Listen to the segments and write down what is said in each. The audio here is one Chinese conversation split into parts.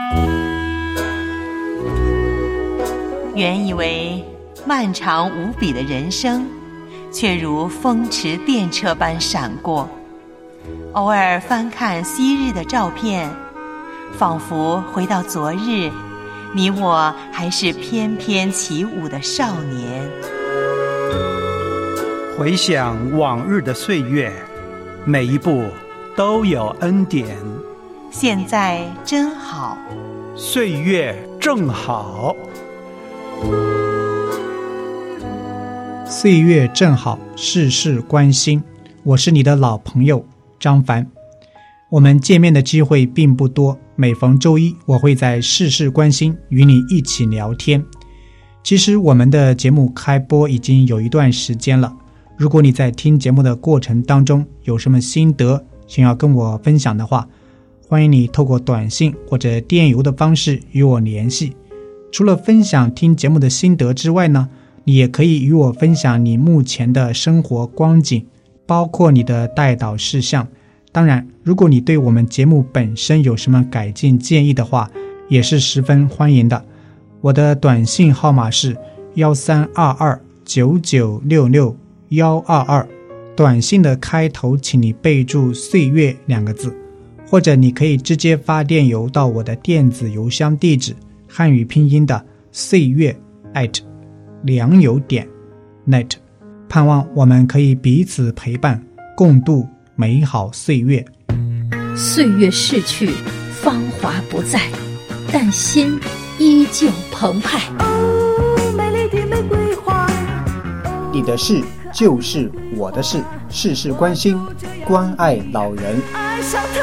原以为漫长无比的人生，却如风驰电掣般闪过。偶尔翻看昔日的照片，仿佛回到昨日，你我还是翩翩起舞的少年。 回想往日的岁月，每一步都有恩典。 现在真好， 岁月正好。 岁月正好，事事关心。我是你的老朋友张凡。我们见面的机会并不多，每逢周一我会在事事关心与你一起聊天。其实我们的节目开播已经有一段时间了，如果你在听节目的过程当中有什么心得想要跟我分享的话，欢迎你透过短信或者电邮的方式与我联系。除了分享听节目的心得之外呢，你也可以与我分享你目前的生活光景，包括你的代祷事项。当然，如果你对我们节目本身有什么改进建议的话，也是十分欢迎的。我的短信号码是132299662122，短信的开头请你备注岁月2个字，或者你可以直接发电邮到我的电子邮箱地址，汉语拼音的岁月@良友.net， 盼望我们可以彼此陪伴，共度美好岁月。 岁月逝去，芳华不再，但心依旧澎湃。 美丽的玫瑰花， 你的事就是我的事，事事关心，关爱老人。 爱上她。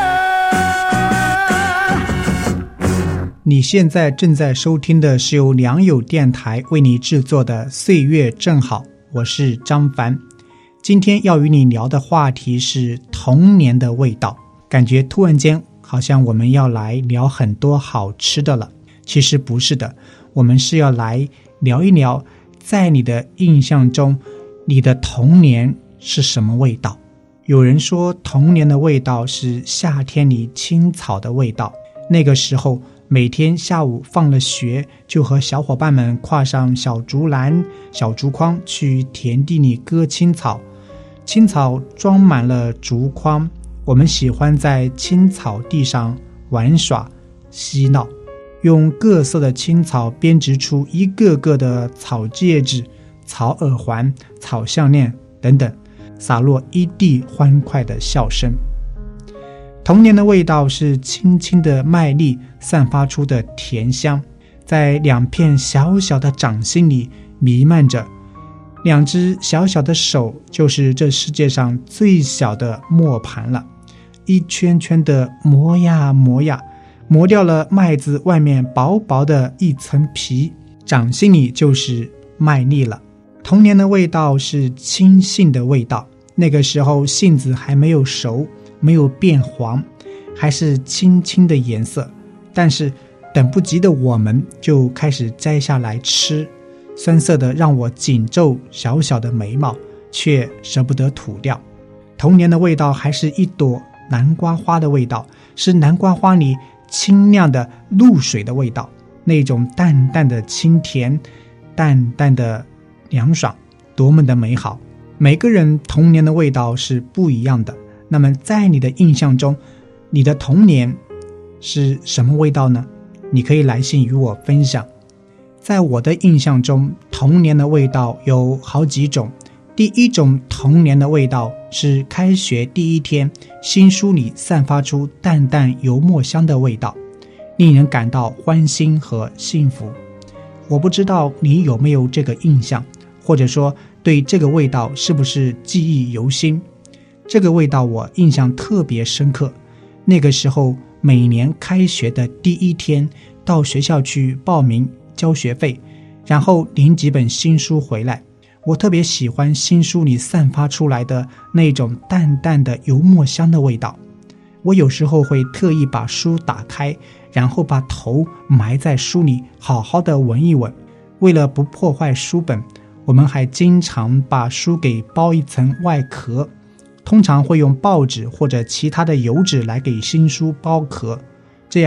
你现在正在收听的是由良友电台为你制作的岁月正好，我是张凡。今天要与你聊的话题是童年的味道。感觉突然间好像我们要来聊很多好吃的了，其实不是的，我们是要来聊一聊，在你的印象中，你的童年是什么味道？有人说童年的味道是夏天里青草的味道，那个时候每天下午放了学，就和小伙伴们跨上小竹篮、小竹筐去田地里割青草。青草装满了竹筐，我们喜欢在青草地上玩耍嬉闹，用各色的青草编织出一个个的草戒指、草耳环、草项链等等，洒落一地欢快的笑声。童年的味道是轻轻的麦粒散发出的甜香，在2片小小的掌心里弥漫着。2只小小的手就是这世界上最小的磨盘了，一圈圈的磨呀磨呀，磨掉了麦子外面薄薄的一层皮，掌心里就是麦粒了。童年的味道是青杏的味道，那个时候杏子还没有熟，没有变黄，还是青青的颜色，但是等不及的我们就开始摘下来吃，酸涩的让我紧皱小小的眉毛，却舍不得吐掉。童年的味道还是一朵南瓜花的味道，是南瓜花里清亮的露水的味道，那种淡淡的清甜，淡淡的凉爽，多么的美好。每个人童年的味道是不一样的，那么在你的印象中，你的童年是什么味道呢？你可以来信与我分享。在我的印象中，童年的味道有好几种。第一种童年的味道是开学第一天，新书里散发出淡淡油墨香的味道，令人感到欢欣和幸福。我不知道你有没有这个印象，或者说对这个味道是不是记忆犹新。这个味道我印象特别深刻。那个时候每年开学的第一天，到学校去报名交学费，然后领几本新书回来。我特别喜欢新书里散发出来的那种淡淡的油墨香的味道。我有时候会特意把书打开，然后把头埋在书里好好的闻一闻。为了不破坏书本，我们还经常把书给包一层外壳，通常会用报纸或者其他的油纸来给新书包壳，这样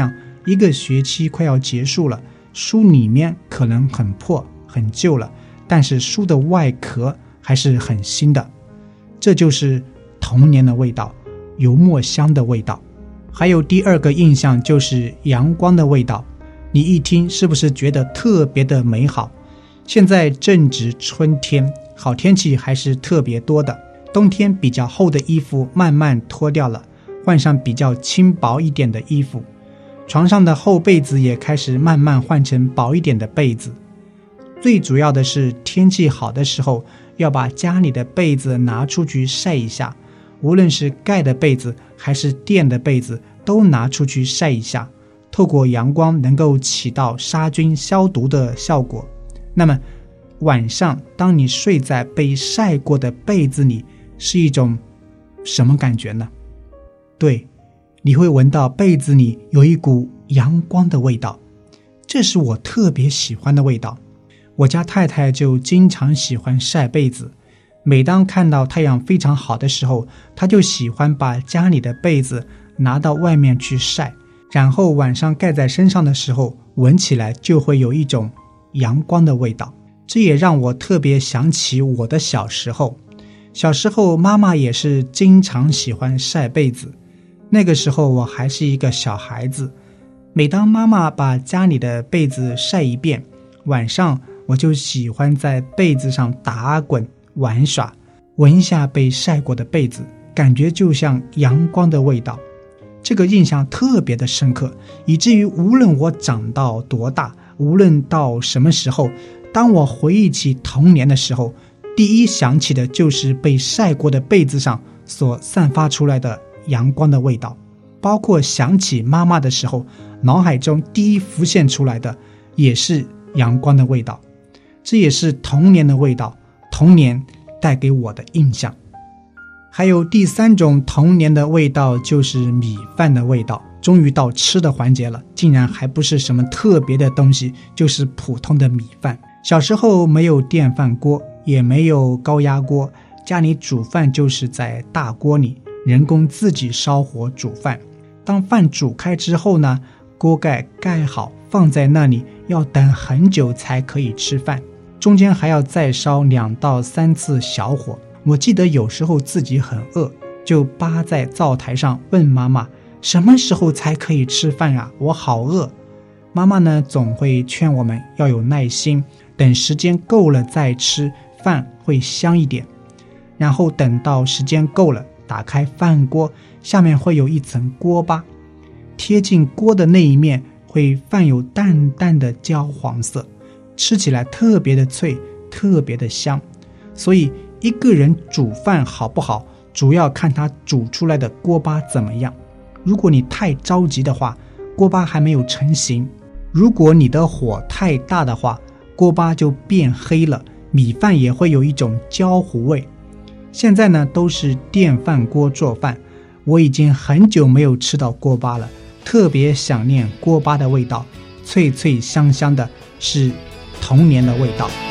一个学期快要结束了，书里面可能很破很旧了，但是书的外壳还是很新的。这就是童年的味道，油墨香的味道。还有第二个印象就是阳光的味道，你一听是不是觉得特别的美好？现在正值春天，好天气还是特别多的，冬天比较厚的衣服慢慢脱掉了，换上比较轻薄一点的衣服，床上的厚被子也开始慢慢换成薄一点的被子。最主要的是天气好的时候，要把家里的被子拿出去晒一下，无论是盖的被子还是垫的被子都拿出去晒一下，透过阳光能够起到杀菌消毒的效果。那么晚上当你睡在被晒过的被子里，是一种什么感觉呢？对，你会闻到被子里有一股阳光的味道，这是我特别喜欢的味道。我家太太就经常喜欢晒被子，每当看到太阳非常好的时候，她就喜欢把家里的被子拿到外面去晒，然后晚上盖在身上的时候，闻起来就会有一种阳光的味道。这也让我特别想起我的小时候。小时候妈妈也是经常喜欢晒被子，那个时候我还是一个小孩子，每当妈妈把家里的被子晒一遍，晚上我就喜欢在被子上打滚玩耍，闻一下被晒过的被子，感觉就像阳光的味道。这个印象特别的深刻，以至于无论我长到多大，无论到什么时候，当我回忆起童年的时候，第一想起的就是被晒过的被子上所散发出来的阳光的味道。包括想起妈妈的时候，脑海中第一浮现出来的也是阳光的味道。这也是童年的味道，童年带给我的印象。还有第三种童年的味道，就是米饭的味道。终于到吃的环节了，竟然还不是什么特别的东西，就是普通的米饭。小时候没有电饭锅，也没有高压锅，家里煮饭就是在大锅里人工自己烧火煮饭。当饭煮开之后呢，锅盖盖好放在那里，要等很久才可以吃饭，中间还要再烧2到3次小火。我记得有时候自己很饿，就扒在灶台上问妈妈，什么时候才可以吃饭啊？我好饿。妈妈呢，总会劝我们要有耐心，等时间够了再吃，饭会香一点。然后等到时间够了，打开饭锅，下面会有一层锅巴，贴近锅的那一面会泛有淡淡的焦黄色，吃起来特别的脆，特别的香。所以一个人煮饭好不好，主要看他煮出来的锅巴怎么样。如果你太着急的话，锅巴还没有成型；如果你的火太大的话，锅巴就变黑了，米饭也会有一种焦糊味。现在呢，都是电饭锅做饭，我已经很久没有吃到锅巴了，特别想念锅巴的味道，脆脆香香的，是童年的味道。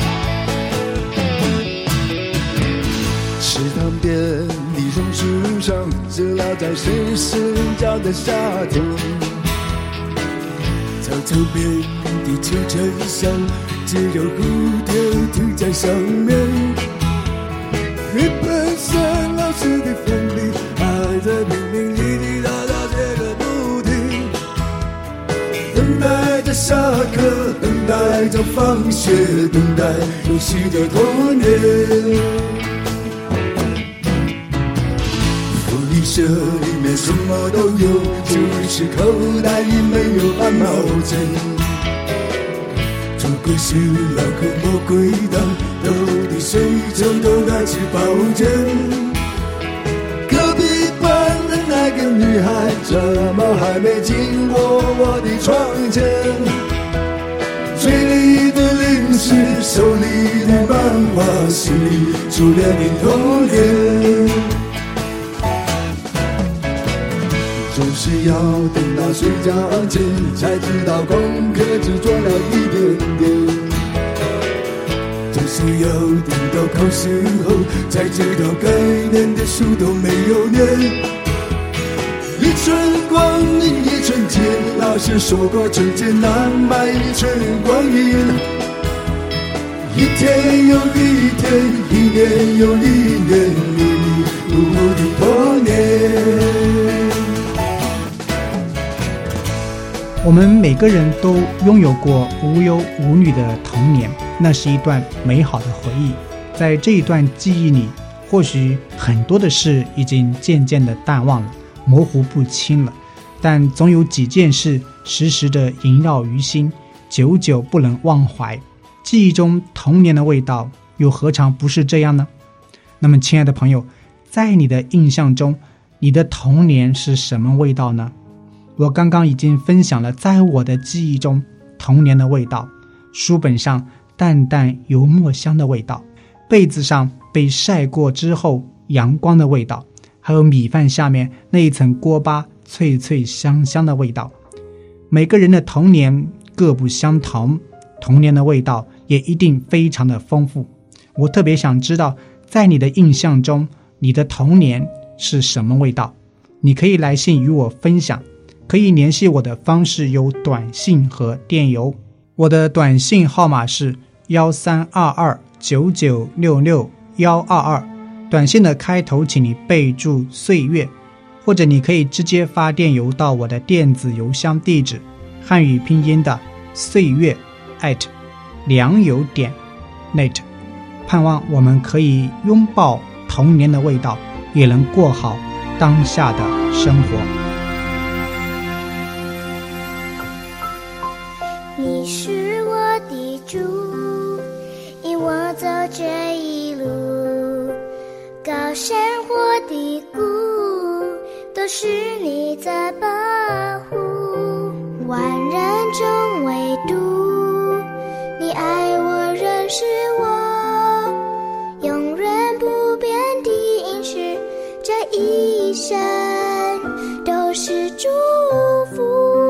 池塘边的榕树上，知了在睡睡觉的夏天。草草边的秋千上，只有蝴蝶停在上面。日本山老师的风里，还在拼命滴滴答答写个不停。等待着下课，等待着放学，等待游戏的童年。这里面什么都有，就是口袋里没有半毛钱。出轨是老口魔鬼党，斗地水就都拿起宝剑。隔壁班的那个女孩，怎么还没经过我的窗前？嘴里的零食，手里的漫画，心里初恋的童年。总是要等到睡觉前，才知道功课只做了一点点。总是要等到考试后，才知道该念的书都没有念。一寸光阴一寸金，老是说过世间难买一寸光阴，一天又一天，一年又一年，迷迷糊糊的童年。 我们每个人都拥有过无忧无虑的童年，那是一段美好的回忆。在这一段记忆里，或许很多的事已经渐渐的淡忘了，模糊不清了，但总有几件事时时的萦绕于心，久久不能忘怀。记忆中童年的味道，又何尝不是这样呢？那么亲爱的朋友，在你的印象中，你的童年是什么味道呢？我刚刚已经分享了在我的记忆中童年的味道，书本上淡淡油墨香的味道，被子上被晒过之后阳光的味道，还有米饭下面那一层锅巴脆脆香香的味道。每个人的童年各不相同，童年的味道也一定非常的丰富。我特别想知道，在你的印象中，你的童年是什么味道？你可以来信与我分享，可以联系我的方式有短信和电邮。我的短信号码是132299662122，短信的开头请你备注岁月，或者你可以直接发电邮到我的电子邮箱地址，汉语拼音的岁月@良友.net。盼望我们可以拥抱童年的味道，也能过好当下的生活。 你是我的主，引我走这一路，高山或低谷，都是你在保护。万人中唯独你爱我，认识我，永远不变的应许，这一生都是祝福。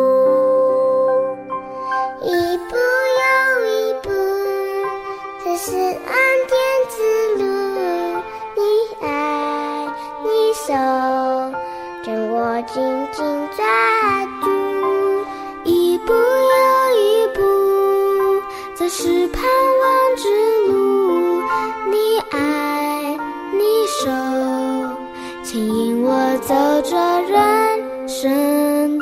一步又一步，这是恩典之路，你爱你手将我紧紧抓住。一步又一步，这是盼望之路，你爱你手牵引我走这人生路。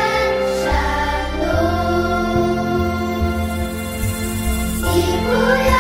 不要